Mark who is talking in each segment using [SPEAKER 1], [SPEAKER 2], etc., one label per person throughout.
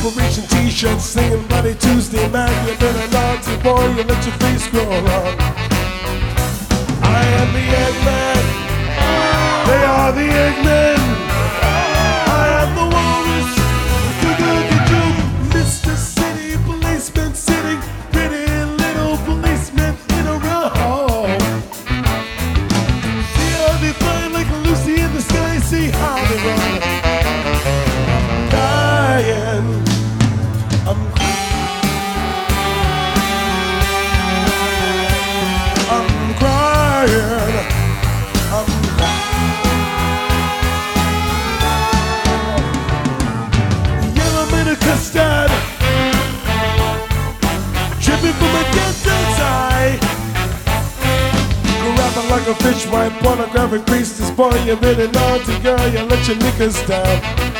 [SPEAKER 1] Operation T-shirt singing Bloody Tuesday, man. You've been a naughty boy, you let your face grow long. I am the Eggman, they are the Eggmen. I am the walrus, Mr. City policeman sitting, pretty little policeman in a row. See how they fly like Lucy in the sky, see how they run. I'm dying, I'm crying, I'm yellow bit of custard dripping from a distance eye. Rapping like a fish wipe, pornographic priestess. Boy, you're really naughty, girl, you let your knickers down.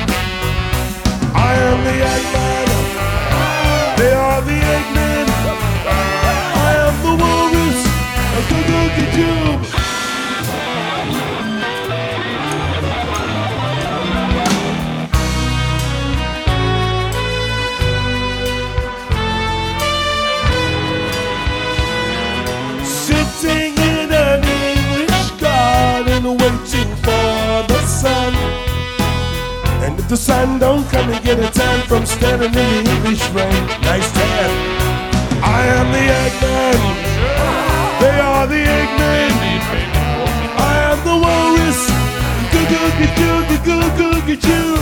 [SPEAKER 1] I am the Eggman, they are the Eggmen. I am the walrus, a Googie Tube. Sitting in an English garden waiting for the sun. And if the sun don't come and get a tan from standing in the English rain, nice tan. I am the Eggman, they are the Eggmen. I am the walrus, goo-goo-goo-goo-goo-goo-goo.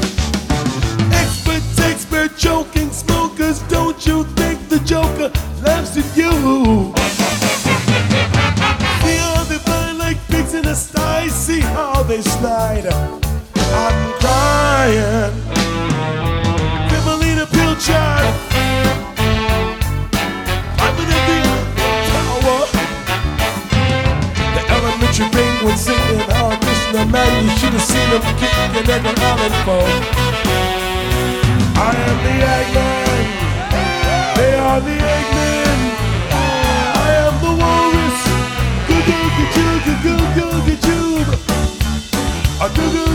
[SPEAKER 1] Expert joking smokers, don't you think the Joker laughs at you? See how they fly like pigs in a sty, see how they slide. I'm crying, Bimelina Pilchard, I'm in the tower. The elementary penguin singing, oh Krishna, man, you should have seen him kicking an egg on Island phone. I am the Eggman, they are the Eggmen. I am the walrus, goo-goo-goo-goo-goo-goo-goo-goo.